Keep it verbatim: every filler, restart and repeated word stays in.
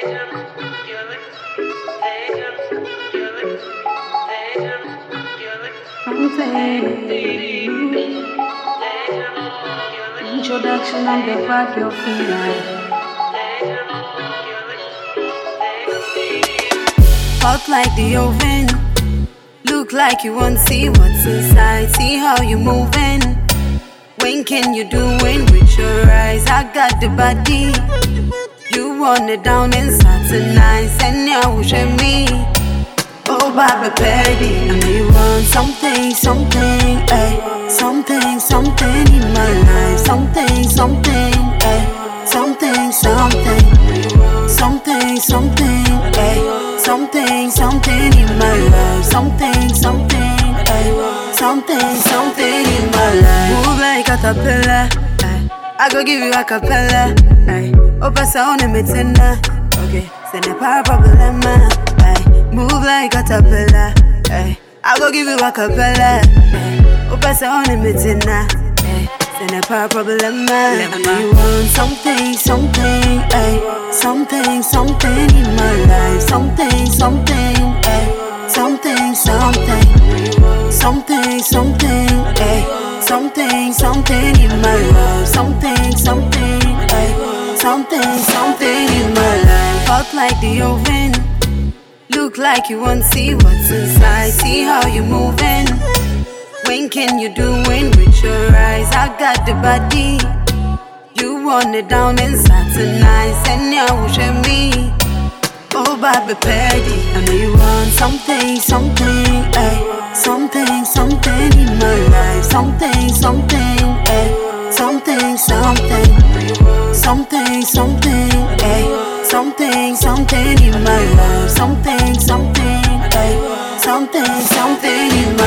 Introduction and the vibe you're feeling. Hot like the oven. Look like you want to see what's inside. See how you moving. When can you doing with your eyes? I got the body. You want it down inside tonight. Send your wish at me. Oh, Baba Paddy. I know you want something, something, eh. Something, something in my life. Something, something, eh. Something, something. Something, something, eh. Something, something in my life. Something, something, eh. Something, something in my life. Move like a cappella, eh. I go give you a cappella, eh. Open sound in me tender. Okay, send a power problema, eh. Move like a cappella, eh. I go give you a cappella, eh. Open sound in me tender, eh. Send a power problema. I know you want something, something, eh. Something, something in my life. Something, something, eh. Something, something. Something, something, eh. Something, something in my life. Something, something, eh. Something, something in my life. Hot like the oven. Look like you want to see what's inside. See how you moving. When can you doing with your eyes? I got the body. You want it down inside tonight. Send your wish at me. Oh, Baba Paddy. I know you want something, something, eh. Something, something in my life. Something, something, eh. Something, something. Something, something, eh. Something, something in my life. Something, something, eh. Something, something in my life.